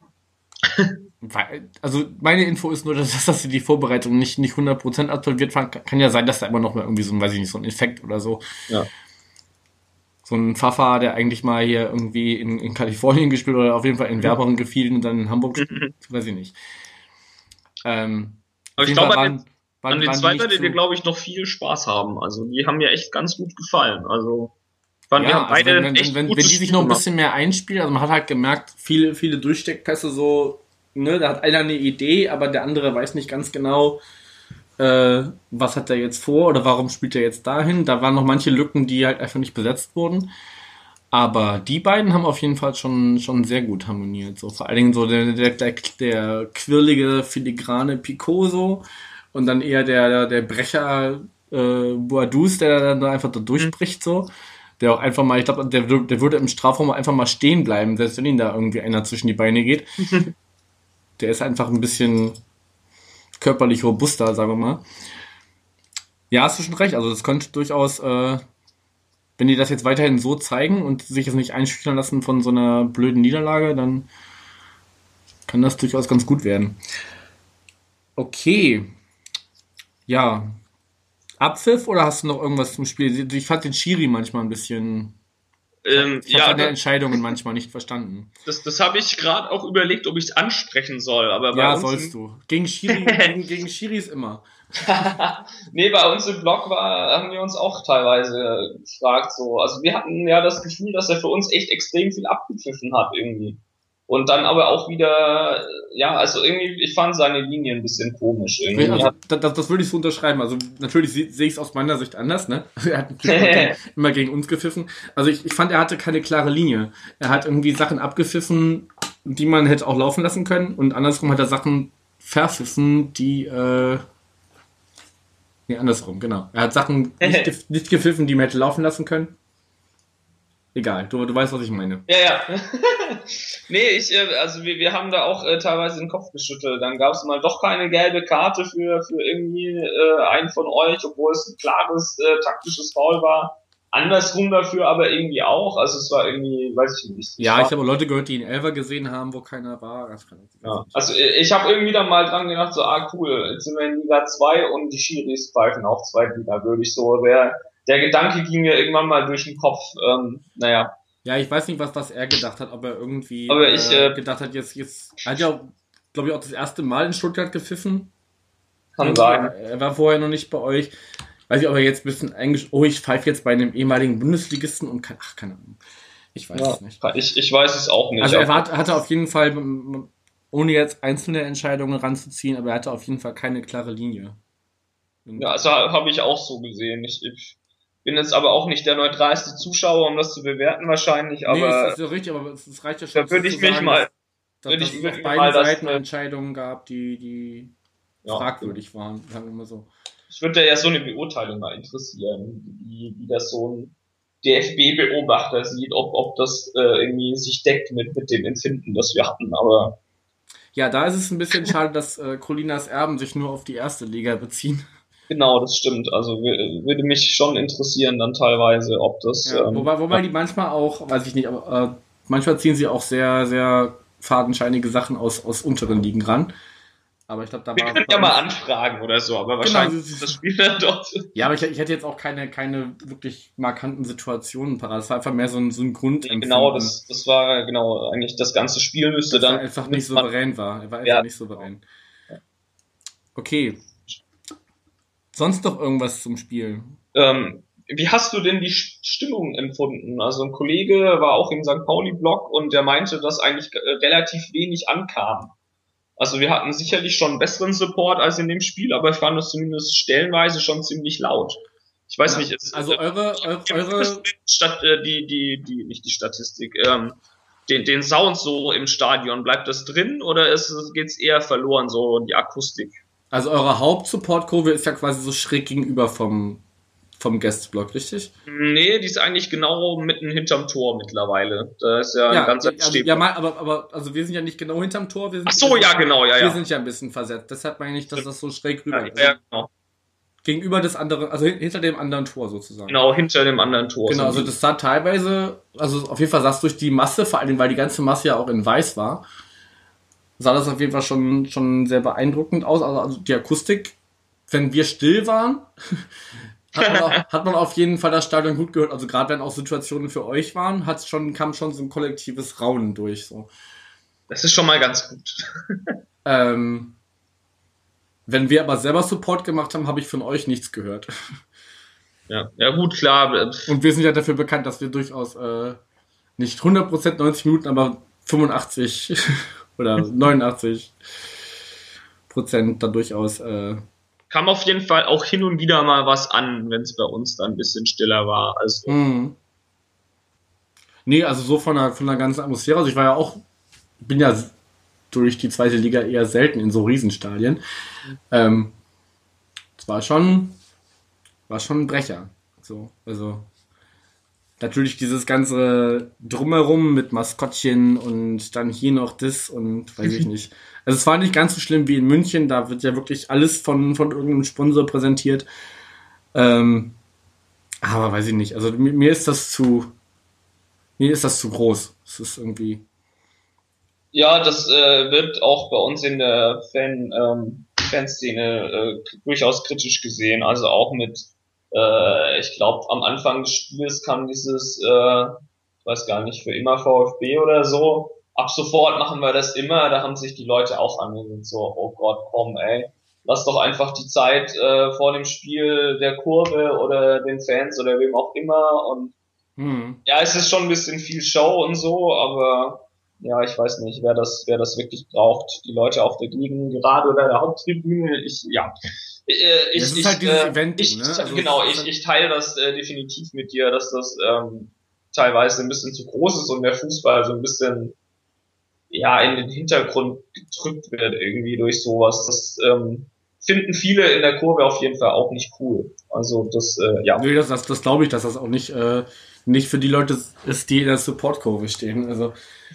Speaker 2: Also meine Info ist nur, dass, dass sie die Vorbereitung nicht, nicht hundert Prozent absolviert waren. Kann ja sein, dass da immer noch mal irgendwie so ein, weiß ich nicht, so ein Effekt oder so.
Speaker 3: Ja.
Speaker 2: So ein Fafa, der eigentlich mal hier irgendwie in, in Kalifornien gespielt oder auf jeden Fall in Werberen gefiel und dann in Hamburg gespielt, weiß ich nicht. Ähm,
Speaker 3: Aber ich glaube, an, an den zwei werdet ihr, glaube ich, noch viel Spaß haben. Also die haben mir echt ganz gut gefallen. Also
Speaker 2: fanden ja, wir beide also wenn, echt wenn, wenn, wenn die sich noch ein bisschen mehr einspielen, also man hat halt gemerkt, viele, viele Durchsteckpässe so, ne, da hat einer eine Idee, aber der andere weiß nicht ganz genau, äh, was hat er jetzt vor oder warum spielt er jetzt dahin. Da waren noch manche Lücken, die halt einfach nicht besetzt wurden. Aber die beiden haben auf jeden Fall schon, schon sehr gut harmoniert. So, vor allen Dingen so der, der, der, der quirlige, filigrane Picoso und dann eher der, der Brecher äh, Boadus, der dann da einfach da durchbricht so. Der auch einfach mal, ich glaube, der, der würde im Strafraum einfach mal stehen bleiben, selbst wenn ihm da irgendwie einer zwischen die Beine geht. Der ist einfach ein bisschen körperlich robuster, sagen wir mal. Ja, hast du schon recht. Also das könnte durchaus, äh, wenn die das jetzt weiterhin so zeigen und sich jetzt nicht einschüchtern lassen von so einer blöden Niederlage, dann kann das durchaus ganz gut werden. Okay. Ja. Abpfiff oder hast du noch irgendwas zum Spiel? Ich fand den Schiri manchmal ein bisschen...
Speaker 3: Ähm,
Speaker 2: ich habe ja, Entscheidungen manchmal nicht verstanden.
Speaker 3: Das, das habe ich gerade auch überlegt, ob ich es ansprechen soll. Aber bei
Speaker 2: ja,
Speaker 3: uns
Speaker 2: sollst du. Gegen Schiri, gegen, gegen Schiris immer.
Speaker 3: Nee, bei uns im Blog war, haben wir uns auch teilweise gefragt. So. Also wir hatten ja das Gefühl, dass er für uns echt extrem viel abgepfiffen hat irgendwie. Und dann aber auch wieder, ja, also irgendwie, ich fand seine Linie ein bisschen komisch. Irgendwie.
Speaker 2: Also, das, das würde ich so unterschreiben. Also natürlich sehe ich es aus meiner Sicht anders, ne? Er hat immer gegen uns gepfiffen. Also ich, ich fand, er hatte keine klare Linie. Er hat irgendwie Sachen abgepfiffen, die man hätte auch laufen lassen können. Und andersrum hat er Sachen verpfiffen, die, äh, nee, andersrum, genau. Er hat Sachen nicht, nicht gepfiffen, die man hätte laufen lassen können. Egal, du, du weißt, was ich meine.
Speaker 3: Ja, ja. Nee, ich, äh, also wir, wir haben da auch äh, teilweise den Kopf geschüttelt. Dann gab es mal doch keine gelbe Karte für, für irgendwie äh, einen von euch, obwohl es ein klares äh, taktisches Foul war. Andersrum dafür aber irgendwie auch. Also es war irgendwie, weiß ich nicht.
Speaker 2: Ja, ich habe Leute gehört, die einen Elfer gesehen haben, wo keiner war. Das kann ich
Speaker 3: ja. Also ich habe irgendwie dann mal dran gedacht, so, ah cool, jetzt sind wir in Liga zwei und die Schiris pfeifen auch zweitliga-würdig. So, der, der Gedanke ging mir irgendwann mal durch den Kopf. Ähm, naja.
Speaker 2: Ja, ich weiß nicht, was, was er gedacht hat, ob er irgendwie
Speaker 3: aber ich,
Speaker 2: äh,
Speaker 3: äh,
Speaker 2: gedacht hat, jetzt, jetzt, er hat ja, glaube ich, auch das erste Mal in Stuttgart gepfiffen.
Speaker 3: Kann sein.
Speaker 2: Er war vorher noch nicht bei euch. Weiß ich, ob er jetzt ein bisschen eingesch... Oh, ich pfeife jetzt bei einem ehemaligen Bundesligisten und kann... Ach, keine Ahnung. Ich weiß
Speaker 3: ja,
Speaker 2: es nicht.
Speaker 3: Ich, ich weiß es auch nicht.
Speaker 2: Also er war, hatte auf jeden Fall, ohne jetzt einzelne Entscheidungen ranzuziehen, aber er hatte auf jeden Fall keine klare Linie.
Speaker 3: Ja, also habe ich auch so gesehen. Ich, ich Bin jetzt aber auch nicht der neutralste Zuschauer, um das zu bewerten wahrscheinlich, aber...
Speaker 2: Nee, das ist ja richtig, aber es reicht ja schon,
Speaker 3: da würde ich mich
Speaker 2: sagen,
Speaker 3: mal...
Speaker 2: dass,
Speaker 3: würde
Speaker 2: dass
Speaker 3: ich,
Speaker 2: es
Speaker 3: würde
Speaker 2: auf
Speaker 3: ich
Speaker 2: beiden
Speaker 3: mal das,
Speaker 2: Seiten Entscheidungen gab, die, die
Speaker 3: ja,
Speaker 2: fragwürdig waren, sagen wir mal so.
Speaker 3: Ich würde da ja so eine Beurteilung mal interessieren, wie, wie das so ein D F B-Beobachter sieht, ob, ob das äh, irgendwie sich deckt mit, mit dem Empfinden, das wir hatten, aber...
Speaker 2: Ja, da ist es ein bisschen schade, dass äh, Colinas Erben sich nur auf die erste Liga beziehen.
Speaker 3: Genau, das stimmt. Also würde mich schon interessieren dann teilweise, ob das...
Speaker 2: Ja,
Speaker 3: ähm,
Speaker 2: wobei, wobei die manchmal auch, weiß ich nicht, aber äh, manchmal ziehen sie auch sehr, sehr fadenscheinige Sachen aus, aus unteren Ligen ran. Aber ich glaube, da
Speaker 3: wir
Speaker 2: war...
Speaker 3: können ja mal anfragen oder so, aber wahrscheinlich
Speaker 2: genau,
Speaker 3: ist das Spiel dann dort...
Speaker 2: Ja, aber ich, ich hätte jetzt auch keine, keine wirklich markanten Situationen parat. Es war einfach mehr so ein, so ein Grundempfinden.
Speaker 3: Genau, das, das war genau eigentlich das ganze Spiel müsste
Speaker 2: dass
Speaker 3: dann...
Speaker 2: er einfach nicht souverän war. Er war einfach
Speaker 3: ja.
Speaker 2: nicht souverän. Okay. Sonst noch irgendwas zum Spiel?
Speaker 3: Ähm, wie hast du denn die Stimmung empfunden? Also ein Kollege war auch im Sankt Pauli-Blog und der meinte, dass eigentlich relativ wenig ankam. Also wir hatten sicherlich schon besseren Support als in dem Spiel, aber ich fand es zumindest stellenweise schon ziemlich laut. Ich weiß
Speaker 2: ja,
Speaker 3: nicht, ist,
Speaker 2: also eure, eure, eure
Speaker 3: Statt, äh, die, die, die, nicht die Statistik, ähm, den, den Sound so im Stadion, bleibt das drin oder ist, geht's eher verloren, so die Akustik?
Speaker 2: Also eure Haupt-Support-Kurve ist ja quasi so schräg gegenüber vom, vom Gästeblock, richtig?
Speaker 3: Nee, die ist eigentlich genau mitten hinterm Tor mittlerweile. Da ist ja,
Speaker 2: ja
Speaker 3: ein ganzer
Speaker 2: also, ja, mal, aber, aber also wir sind ja nicht genau hinterm Tor. Wir sind,
Speaker 3: Ach so, ja, genau, ja,
Speaker 2: wir
Speaker 3: ja.
Speaker 2: Wir sind ja ein bisschen versetzt. Deshalb meine ich, dass das so schräg rüber
Speaker 3: ja,
Speaker 2: ist.
Speaker 3: Ja, genau.
Speaker 2: Gegenüber des anderen, also hinter dem anderen Tor sozusagen.
Speaker 3: Genau, hinter dem anderen Tor.
Speaker 2: Genau, also das sah teilweise, also auf jeden Fall sah es durch die Masse, vor allem weil die ganze Masse ja auch in weiß war, sah das auf jeden Fall schon, schon sehr beeindruckend aus. Also, also die Akustik, wenn wir still waren, hat, man auch, hat man auf jeden Fall das Stadion gut gehört. Also gerade wenn auch Situationen für euch waren, hat's schon, kam schon so ein kollektives Raunen durch. So.
Speaker 3: Das ist schon mal ganz gut.
Speaker 2: ähm, wenn wir aber selber Support gemacht haben, habe ich von euch nichts gehört.
Speaker 3: Ja, ja gut, klar.
Speaker 2: Und wir sind ja dafür bekannt, dass wir durchaus äh, nicht hundert Prozent neunzig Minuten, aber fünfundachtzig oder neunundachtzig Prozent da durchaus... Äh,
Speaker 3: kam auf jeden Fall auch hin und wieder mal was an, wenn es bei uns dann ein bisschen stiller war. Also.
Speaker 2: Mhm. Nee, also so von der, von der ganzen Atmosphäre. Also ich war ja auch, bin ja durch die zweite Liga eher selten in so Riesenstadien. Ähm, es war schon, war schon ein Brecher. So, also natürlich dieses ganze Drumherum mit Maskottchen und dann hier noch das und weiß ich nicht. Also es war nicht ganz so schlimm wie in München, da wird ja wirklich alles von, von irgendeinem Sponsor präsentiert. Ähm, aber weiß ich nicht, also mir, mir ist das zu, mir ist das zu groß. Es ist irgendwie...
Speaker 3: Ja, das äh, wird auch bei uns in der Fan, ähm, Fanszene äh, durchaus kritisch gesehen. Also auch mit, äh, ich glaube, am Anfang des Spiels kam dieses, äh, ich weiß gar nicht, für immer VfB oder so. Ab sofort machen wir das immer. Da haben sich die Leute auch angesehen, so, oh Gott, komm, ey, lass doch einfach die Zeit äh, vor dem Spiel der Kurve oder den Fans oder wem auch immer. Und hm. ja, es ist schon ein bisschen viel Show und so, aber ja, ich weiß nicht, wer das, wer das wirklich braucht. Die Leute auf der Gegengerade oder der Haupttribüne. Ich, ja, ich,
Speaker 2: das ist
Speaker 3: ich,
Speaker 2: halt dieses
Speaker 3: äh,
Speaker 2: Event,
Speaker 3: ich,
Speaker 2: ne? Also
Speaker 3: genau, ich, ich teile das äh, definitiv mit dir, dass das ähm, teilweise ein bisschen zu groß ist und der Fußball so ein bisschen ja in den Hintergrund gedrückt wird irgendwie durch sowas. Das ähm, finden viele in der Kurve auf jeden Fall auch nicht cool. Also das, äh, ja.
Speaker 2: Nee, das, das, das glaube ich, dass das auch nicht, äh, nicht für die Leute ist, die in der Support-Kurve stehen. Also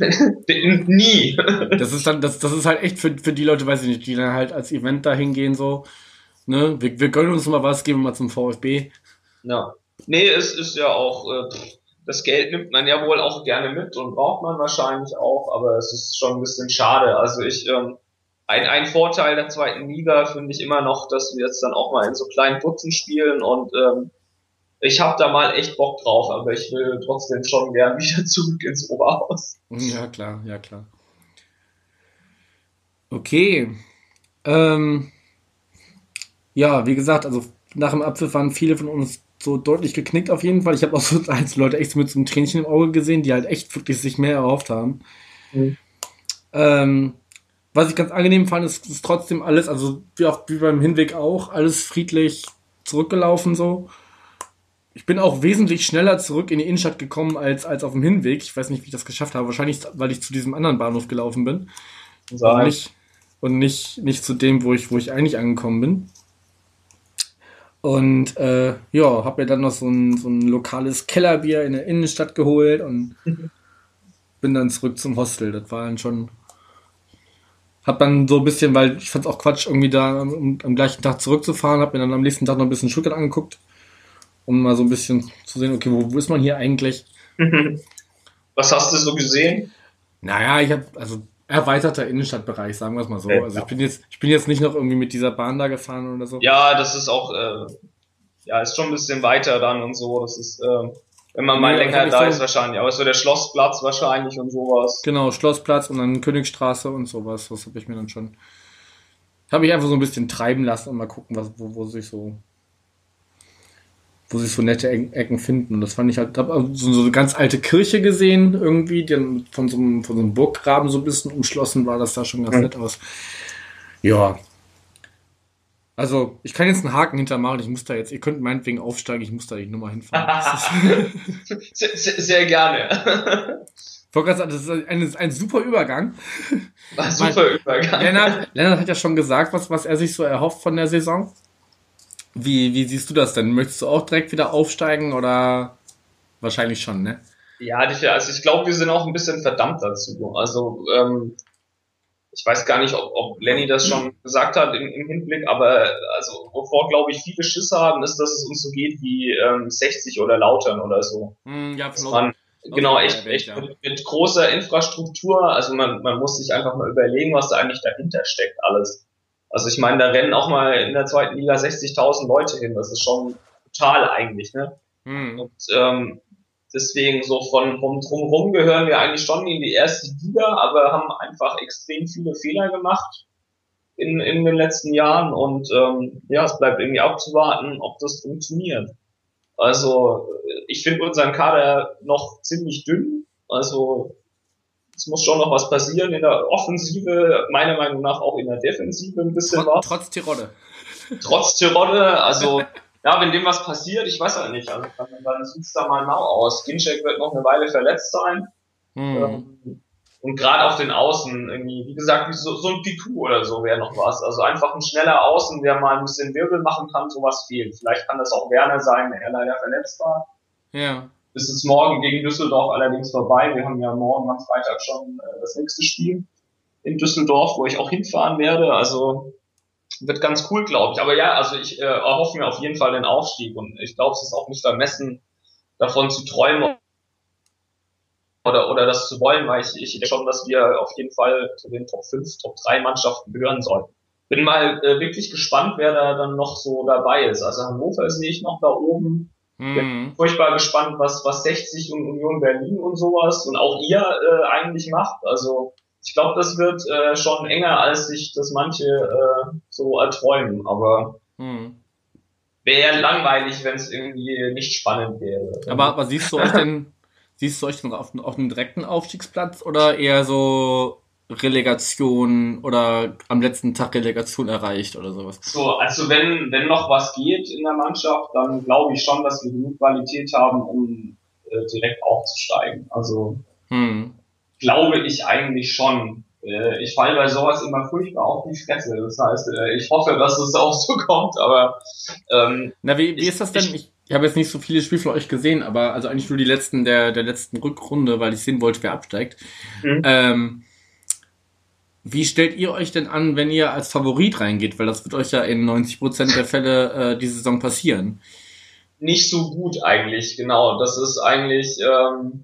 Speaker 3: nie.
Speaker 2: Das ist dann, das, das ist halt echt für, für die Leute, weiß ich nicht, die dann halt als Event dahin gehen, so, ne, wir, wir gönnen uns mal was, gehen wir mal zum VfB.
Speaker 3: Ja. Nee, es ist ja auch, äh, das Geld nimmt man ja wohl auch gerne mit und braucht man wahrscheinlich auch, aber es ist schon ein bisschen schade. Also ich, ähm, ein, ein Vorteil der zweiten Liga finde ich immer noch, dass wir jetzt dann auch mal in so kleinen Putzen spielen und ähm, ich habe da mal echt Bock drauf, aber ich will trotzdem schon gern wieder zurück ins Oberhaus.
Speaker 2: Ja, klar, ja, klar. Okay. Ähm, ja, wie gesagt, also nach dem Abpfiff waren viele von uns so deutlich geknickt auf jeden Fall. Ich habe auch so einzelne Leute echt mit so einem Tränchen im Auge gesehen, die halt echt wirklich sich mehr erhofft haben. Mhm. Ähm, was ich ganz angenehm fand, ist, ist trotzdem alles, also wie, auch, wie beim Hinweg auch, alles friedlich zurückgelaufen so. ich bin auch wesentlich schneller zurück in die Innenstadt gekommen als, als auf dem Hinweg. Ich weiß nicht, wie ich das geschafft habe. Wahrscheinlich, weil ich zu diesem anderen Bahnhof gelaufen bin. Und nicht, und nicht, nicht zu dem, wo ich, wo ich eigentlich angekommen bin. Und äh, ja, habe mir dann noch so ein, so ein lokales Kellerbier in der Innenstadt geholt und bin dann zurück zum Hostel. Das war dann schon... Hab dann so ein bisschen, weil ich fand's auch Quatsch, irgendwie da am, am gleichen Tag zurückzufahren. Hab mir dann am nächsten Tag noch ein bisschen Stuttgart angeguckt, um mal so ein bisschen zu sehen, okay, wo, wo ist man hier eigentlich?
Speaker 3: Was hast du so gesehen?
Speaker 2: Naja, ich habe also erweiterter Innenstadtbereich, sagen wir es mal so. Also ich bin jetzt, ich bin jetzt nicht noch irgendwie mit dieser Bahn da gefahren oder so.
Speaker 3: Ja, das ist auch, äh, ja, ist schon ein bisschen weiter dann und so. Das ist, äh, wenn man mal
Speaker 2: Nee,
Speaker 3: länger
Speaker 2: ich
Speaker 3: da
Speaker 2: so-
Speaker 3: ist wahrscheinlich. Aber so der Schlossplatz wahrscheinlich und sowas.
Speaker 2: Genau, Schlossplatz und dann Königstraße und sowas. Das habe ich mir dann schon. Habe ich einfach so ein bisschen treiben lassen und mal gucken, was, wo, wo sich so. Wo sich so nette Ecken Ecken finden. Und das fand ich halt. Hab also so, so eine ganz alte Kirche gesehen, irgendwie, die dann von so einem, von so einem Burggraben so ein bisschen umschlossen war. Das sah schon ganz
Speaker 3: Mhm.
Speaker 2: nett aus. Ja. Also, ich kann jetzt einen Haken hintermachen. Ich muss da jetzt, ihr könnt meinetwegen aufsteigen, ich muss da nicht nochmal hinfahren. Das ist,
Speaker 3: sehr, sehr, sehr gerne.
Speaker 2: ich wollte gerade sagen, das ist ein, ein super Übergang.
Speaker 3: War super Übergang.
Speaker 2: Lennart, Lennart hat ja schon gesagt, was, was er sich so erhofft von der Saison. Wie, wie siehst du das denn? Möchtest du auch direkt wieder aufsteigen oder wahrscheinlich schon, ne?
Speaker 3: Ja, die, also ich glaube, wir sind auch ein bisschen verdammt dazu. Also ähm, ich weiß gar nicht, ob, ob Lenny das schon gesagt hat im, im Hinblick, aber also wovor, glaube ich, viele Schüsse haben, ist, dass es uns so geht wie ähm, sechzig oder Lautern oder so.
Speaker 2: Hm, ja,
Speaker 3: Dass man, genau,
Speaker 2: Lautern
Speaker 3: echt,
Speaker 2: erwähnt,
Speaker 3: echt
Speaker 2: ja.
Speaker 3: mit, mit großer Infrastruktur, also man, man muss sich einfach mal überlegen, was da eigentlich dahinter steckt alles. Also ich meine, da rennen auch mal in der zweiten Liga sechzigtausend Leute hin, das ist schon total eigentlich, ne?
Speaker 2: Hm.
Speaker 3: Und ähm, deswegen so von vom Drumherum gehören wir eigentlich schon in die erste Liga, aber haben einfach extrem viele Fehler gemacht in, in den letzten Jahren und ähm, ja, es bleibt irgendwie abzuwarten, ob das funktioniert. Also ich finde unseren Kader noch ziemlich dünn, also es muss schon noch was passieren in der Offensive, meiner Meinung nach auch in der Defensive ein bisschen
Speaker 2: Trotz,
Speaker 3: was.
Speaker 2: trotz Tirode.
Speaker 3: Trotz Tirode, also ja, wenn dem was passiert, ich weiß halt nicht, also dann, dann sieht's da mal mau aus. Ginczek wird noch eine Weile verletzt sein.
Speaker 2: Hm.
Speaker 3: Ähm, und gerade auf den Außen, irgendwie, wie gesagt, wie so, so ein Piku oder so wäre noch was. Also einfach ein schneller Außen, der mal ein bisschen Wirbel machen kann, sowas fehlt. Vielleicht kann das auch Werner sein, der leider verletzt war.
Speaker 2: Ja.
Speaker 3: Ist jetzt morgen gegen Düsseldorf allerdings vorbei. Wir haben ja morgen am Freitag schon äh, das nächste Spiel in Düsseldorf, wo ich auch hinfahren werde. Also wird ganz cool, glaube ich. Aber ja, also ich äh, erhoffe mir auf jeden Fall den Aufstieg und ich glaube, es ist auch nicht vermessen, davon zu träumen oder oder das zu wollen, weil ich, ich denke schon, dass wir auf jeden Fall zu den Top fünf, Top drei Mannschaften gehören sollten. Bin mal äh, wirklich gespannt, wer da dann noch so dabei ist. Also Hannover sehe ich noch da oben. Bin
Speaker 2: Hm.
Speaker 3: furchtbar gespannt, was was sechzig und Union Berlin und sowas und auch ihr äh, eigentlich macht. Also ich glaube, das wird äh, schon enger, als sich das manche äh, so erträumen. Aber
Speaker 2: Hm.
Speaker 3: wäre ja langweilig, wenn es irgendwie nicht spannend wäre.
Speaker 2: Aber, aber siehst du euch denn, siehst du euch denn auf, auf einem direkten Aufstiegsplatz oder eher so Relegation oder am letzten Tag Relegation erreicht oder sowas?
Speaker 3: So, also wenn wenn noch was geht in der Mannschaft, dann glaube ich schon, dass wir genug Qualität haben, um äh, direkt aufzusteigen. Also
Speaker 2: Hm.
Speaker 3: glaube ich eigentlich schon. Äh, ich falle bei sowas immer furchtbar auf die Fresse. Das heißt, äh, ich hoffe, dass es auch so kommt, aber ähm,
Speaker 2: Na, wie, wie
Speaker 3: Ich-
Speaker 2: ist das denn?
Speaker 3: ich-
Speaker 2: Ich, ich habe jetzt nicht so viele Spiele von euch gesehen, aber also eigentlich nur die letzten der, der letzten Rückrunde, weil ich sehen wollte, wer absteigt.
Speaker 3: Mhm.
Speaker 2: Ähm, wie stellt ihr euch denn an, wenn ihr als Favorit reingeht? Weil das wird euch ja in neunzig Prozent der Fälle äh, die Saison passieren.
Speaker 3: nicht so gut eigentlich, genau. Das ist eigentlich, ähm,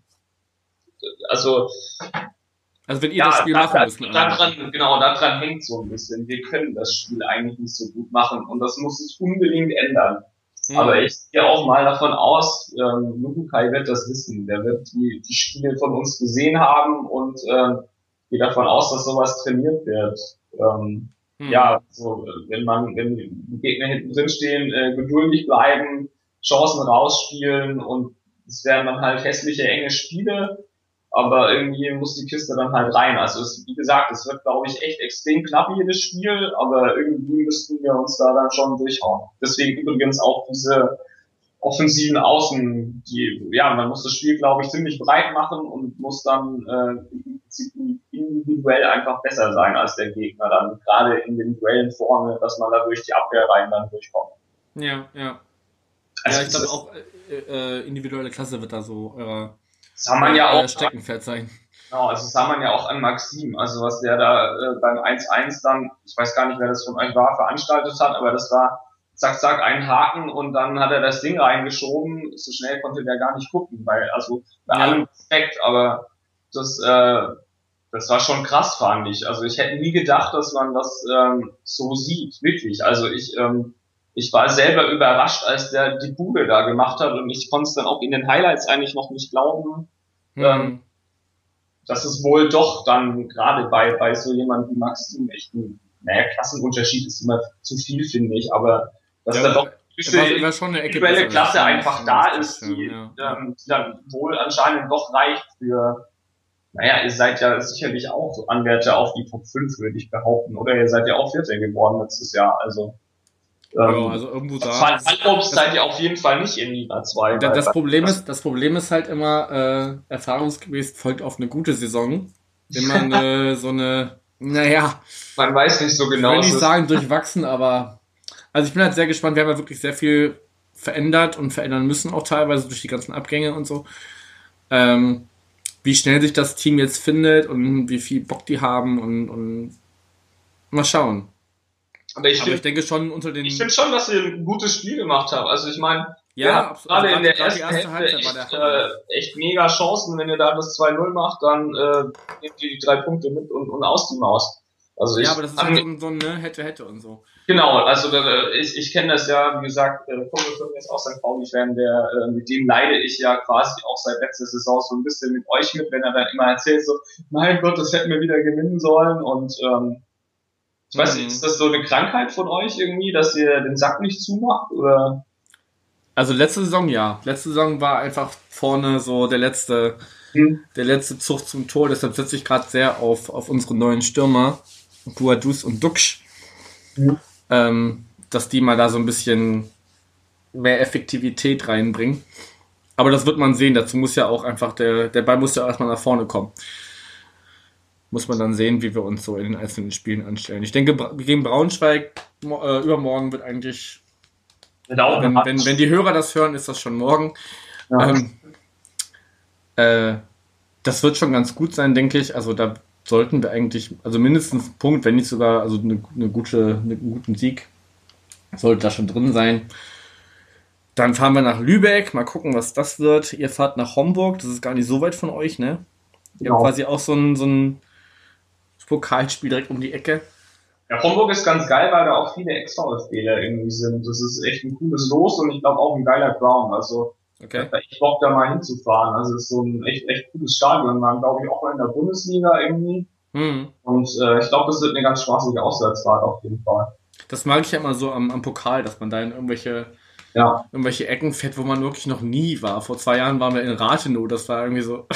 Speaker 3: also
Speaker 2: Also wenn ihr
Speaker 3: ja,
Speaker 2: das Spiel
Speaker 3: da,
Speaker 2: machen
Speaker 3: da,
Speaker 2: müsst. mit
Speaker 3: da
Speaker 2: anderen.
Speaker 3: dran, genau, daran hängt so ein bisschen. Wir können das Spiel eigentlich nicht so gut machen und das muss sich unbedingt ändern.
Speaker 2: Hm.
Speaker 3: Aber ich gehe auch mal davon aus, ähm, Lukai wird das wissen. Der wird die, die Spiele von uns gesehen haben und ähm, gehe davon aus, dass sowas trainiert wird. Ähm,
Speaker 2: Hm.
Speaker 3: Ja, so, äh, wenn man, wenn die Gegner hinten drin stehen, äh, geduldig bleiben, Chancen rausspielen und es werden dann halt hässliche, enge Spiele, aber irgendwie muss die Kiste dann halt rein. Also es, wie gesagt, es wird, glaube ich, echt extrem knapp jedes Spiel, aber irgendwie müssten wir uns da dann schon durchhauen. Deswegen übrigens auch diese offensiven Außen, die, ja, man muss das Spiel, glaube ich, ziemlich breit machen und muss dann äh, individuell einfach besser sein als der Gegner, dann gerade in den Duellen vorne, dass man da durch die Abwehrreihen dann durchkommt.
Speaker 2: Ja, ja.
Speaker 3: Also
Speaker 2: ja, ich glaube auch, äh, äh, individuelle Klasse wird da so euer
Speaker 3: das haben man ja auch,
Speaker 2: Steckenpferd sein.
Speaker 3: Genau, also das sah man ja auch an Maxim, also was der da äh, beim eins eins dann, ich weiß gar nicht, wer das von euch war, veranstaltet hat, aber das war zack, zack, ein Haken und dann hat er das Ding reingeschoben, so schnell konnte der gar nicht gucken, weil, also bei
Speaker 2: Ja.
Speaker 3: allem Respekt, aber das, äh, das war schon krass, fand ich. Also ich hätte nie gedacht, dass man das ähm, so sieht, wirklich. Also ich, ähm, ich war selber überrascht, als der die Bude da gemacht hat und ich konnte es dann auch in den Highlights eigentlich noch nicht glauben,
Speaker 2: Mhm.
Speaker 3: ähm, dass es wohl doch dann gerade bei, bei so jemandem wie Maxim echt ein, naja, Klassenunterschied ist immer zu viel, finde ich, aber dass
Speaker 2: Ja,
Speaker 3: da doch
Speaker 2: war-
Speaker 3: diese
Speaker 2: war- war schon eine Ecke
Speaker 3: individuelle
Speaker 2: besser,
Speaker 3: Klasse
Speaker 2: das
Speaker 3: einfach
Speaker 2: stimmt,
Speaker 3: da
Speaker 2: das
Speaker 3: ist,
Speaker 2: stimmt,
Speaker 3: die,
Speaker 2: ja.
Speaker 3: ähm, die dann wohl anscheinend doch reicht für, naja, ihr seid ja sicherlich auch so Anwärter auf die Top fünf, würde ich behaupten, oder ihr seid ja auch Vierter geworden letztes Jahr, also
Speaker 2: Ja,
Speaker 3: ähm,
Speaker 2: also irgendwo da.
Speaker 3: Fall- Fallobst seid ihr auf jeden Fall nicht in Liga zwei.
Speaker 2: Da-
Speaker 3: weil-
Speaker 2: Das Problem ist, das Problem ist halt immer, äh, erfahrungsgemäß folgt auf eine gute Saison, wenn man äh, so eine, naja,
Speaker 3: man weiß nicht so
Speaker 2: ich
Speaker 3: genau.
Speaker 2: will nicht
Speaker 3: so-
Speaker 2: sagen durchwachsen, aber also ich bin halt sehr gespannt. Wir haben ja wirklich sehr viel verändert und verändern müssen auch teilweise durch die ganzen Abgänge und so. Ähm, wie schnell sich das Team jetzt findet und wie viel Bock die haben und, und mal schauen.
Speaker 3: aber ich
Speaker 2: Aber ich
Speaker 3: finde
Speaker 2: denke schon unter den...
Speaker 3: ich finde schon, dass ihr ein gutes Spiel gemacht habt. Also ich meine,
Speaker 2: Ja,
Speaker 3: ihr habt
Speaker 2: absolut.
Speaker 3: gerade
Speaker 2: Also
Speaker 3: in der
Speaker 2: gerade die
Speaker 3: ersten
Speaker 2: erste
Speaker 3: Hälfte
Speaker 2: Halbzeit war
Speaker 3: echt,
Speaker 2: der Hammer.
Speaker 3: äh, echt mega Chancen. Wenn ihr da das zwei null macht, dann äh, nehmt ihr die drei Punkte mit und, und aus die Maus. Also ich
Speaker 2: Ja, aber das ist
Speaker 3: kann-
Speaker 2: halt so ein, so ein ne, hätte, hätte und so.
Speaker 3: Genau, also äh, ich, ich kenne das ja, wie gesagt, äh, Kumpel von mir ist auch Sankt Pauli-Fan, der, äh, mit dem leide ich ja quasi auch seit letzter Saison so ein bisschen mit euch mit, wenn er dann immer erzählt so, mein Gott, das hätten wir wieder gewinnen sollen und ähm, ich weiß
Speaker 2: Mhm.
Speaker 3: nicht, ist das so eine Krankheit von euch irgendwie, dass ihr den Sack nicht zumacht oder?
Speaker 2: Also letzte Saison ja. Letzte Saison war einfach vorne so der letzte,
Speaker 3: Hm.
Speaker 2: der letzte Zug zum Tor. Deshalb setze ich gerade sehr auf, auf unsere neuen Stürmer, Buadus und Duksch,
Speaker 3: Mhm.
Speaker 2: ähm, dass die mal da so ein bisschen mehr Effektivität reinbringen. Aber das wird man sehen. Dazu muss ja auch einfach der, der Ball muss ja erstmal nach vorne kommen. Muss man dann sehen, wie wir uns so in den einzelnen Spielen anstellen. Ich denke, Bra- gegen Braunschweig mo- äh, übermorgen wird eigentlich,
Speaker 3: Mit Augen
Speaker 2: wenn,
Speaker 3: hat.
Speaker 2: wenn, wenn die Hörer das hören, ist das schon morgen.
Speaker 3: Ja.
Speaker 2: Ähm, äh, das wird schon ganz gut sein, denke ich. Also da sollten wir eigentlich, also mindestens einen Punkt, wenn nicht sogar also eine, eine gute, einen guten Sieg, sollte da schon drin sein. Dann fahren wir nach Lübeck, mal gucken, was das wird. Ihr fahrt nach Homburg, das ist gar nicht so weit von euch, ne? Ihr
Speaker 3: Genau.
Speaker 2: habt quasi auch so ein, so ein Pokalspiel direkt um die Ecke.
Speaker 3: Ja, Homburg ist ganz geil, weil da auch viele Ex-VfBler irgendwie sind. Das ist echt ein cooles Los und ich glaube auch ein geiler Ground. Also
Speaker 2: Okay.
Speaker 3: ich hab echt Bock, da mal hinzufahren. Also es ist so ein echt, echt cooles Stadion. Man glaube ich auch mal in der Bundesliga irgendwie.
Speaker 2: Hm.
Speaker 3: Und äh, ich glaube, das wird eine ganz spaßige Auswärtsfahrt auf jeden Fall.
Speaker 2: Das mag ich ja immer so am, am Pokal, dass man da in irgendwelche,
Speaker 3: Ja.
Speaker 2: irgendwelche Ecken fährt, wo man wirklich noch nie war. Vor zwei Jahren waren wir in Rathenow, das war irgendwie so,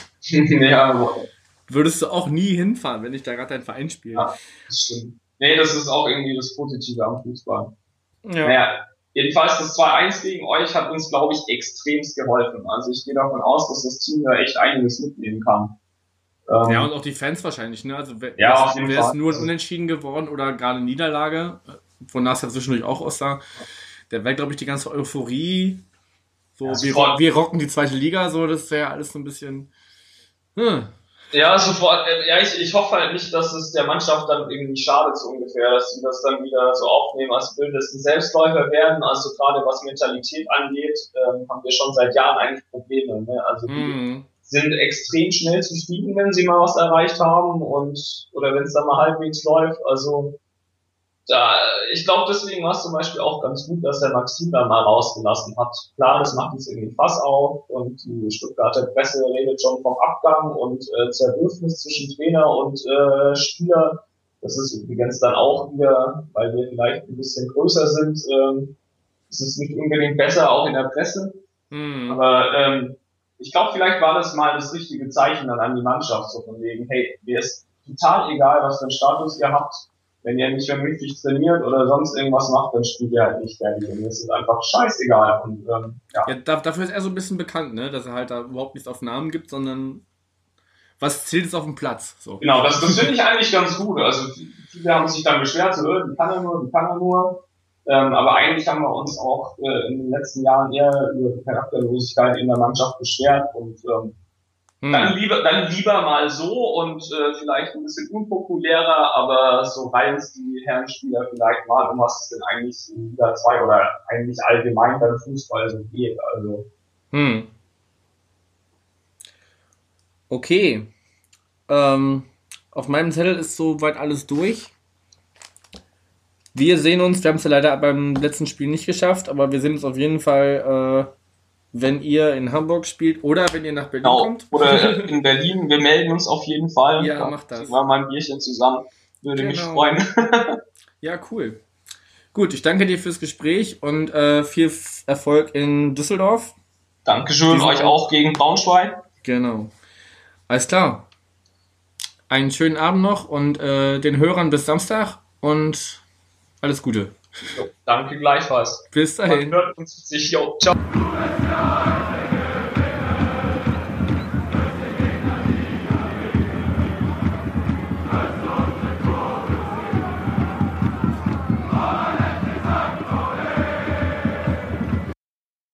Speaker 3: ja,
Speaker 2: würdest du auch nie hinfahren, wenn ich da gerade dein Verein spiele.
Speaker 3: Ja. das stimmt. Nee, das ist auch irgendwie das Positive am Fußball.
Speaker 2: Ja.
Speaker 3: Naja, jedenfalls das zwei eins gegen euch hat uns, glaube ich, extremst geholfen. Also ich gehe davon aus, dass das Team da echt einiges mitnehmen kann. Ähm,
Speaker 2: Ja, und auch die Fans wahrscheinlich, ne? Also wäre
Speaker 3: Ja, auf jeden
Speaker 2: es
Speaker 3: Fall.
Speaker 2: nur ein Unentschieden geworden oder gerade Niederlage, wonach es ja zwischendurch auch aussah, der wäre, glaube ich, die ganze Euphorie, so,
Speaker 3: Ja,
Speaker 2: wir,
Speaker 3: sofort.
Speaker 2: wir rocken die zweite Liga, so, das wäre alles so ein bisschen, hm.
Speaker 3: Ja, sofort. äh, Ja, ich, ich hoffe halt nicht, dass es der Mannschaft dann irgendwie schadet, so ungefähr, dass sie das dann wieder so aufnehmen, als würden das ein Selbstläufer werden. Also gerade was Mentalität angeht, ähm, haben wir schon seit Jahren eigentlich Probleme. Ne? Also die
Speaker 2: Hm.
Speaker 3: sind extrem schnell zufrieden, wenn sie mal was erreicht haben und oder wenn es dann mal halbwegs läuft. Also da, ich glaube, deswegen war es zum Beispiel auch ganz gut, dass der Maxim da mal rausgelassen hat. Klar, das macht jetzt irgendwie Fass auf und die Stuttgarter Presse redet schon vom Abgang und äh, Zerwürfnis zwischen Trainer und äh, Spieler. Das ist übrigens dann auch wieder, weil wir vielleicht ein bisschen größer sind, ähm, ist es nicht unbedingt besser, auch in der Presse.
Speaker 2: Hm.
Speaker 3: Aber ähm, ich glaube, vielleicht war das mal das richtige Zeichen dann an die Mannschaft, so von wegen, hey, mir ist total egal, was für einen Status ihr habt.
Speaker 4: wenn ihr nicht vernünftig trainiert oder sonst irgendwas macht, dann spielt ihr halt nicht fertig. Und das ist einfach scheißegal. Und, ähm, ja.
Speaker 2: Ja, da, dafür ist er so ein bisschen bekannt, ne? Dass er halt da überhaupt nichts auf Namen gibt, sondern was zählt es auf dem Platz. So.
Speaker 4: Genau, das, das finde ich eigentlich ganz gut. Also viele haben sich dann beschwert, so, die kann er nur, die kann er nur. Ähm, aber eigentlich haben wir uns auch äh, in den letzten Jahren eher über die Charakterlosigkeit in der Mannschaft beschwert und ähm, hm. dann lieber dann lieber mal so und äh, vielleicht ein bisschen unpopulärer, aber so reihen's die Herrenspieler vielleicht mal, um was es denn eigentlich in Liga zwei oder eigentlich allgemein beim Fußball so geht. Also
Speaker 2: hm. Okay. Ähm, auf meinem Zettel ist soweit alles durch. Wir sehen uns, wir haben es ja leider beim letzten Spiel nicht geschafft, aber wir sehen uns auf jeden Fall, äh, wenn ihr in Hamburg spielt oder wenn ihr nach Berlin
Speaker 4: genau.
Speaker 2: kommt.
Speaker 4: Oder in Berlin, wir melden uns auf jeden Fall.
Speaker 2: Ja, da macht das.
Speaker 4: Wir mal ein Bierchen zusammen, würde genau. mich freuen.
Speaker 2: Ja, cool. Gut, ich danke dir fürs Gespräch und äh, viel Erfolg in Düsseldorf.
Speaker 4: Dankeschön, Diesen euch auch gegen Braunschweig.
Speaker 2: Genau. Alles klar. Einen schönen Abend noch und äh, den Hörern bis Samstag und alles Gute.
Speaker 4: Danke gleichfalls.
Speaker 2: Bis dahin.
Speaker 4: Man hört uns sich. Jo. Ciao.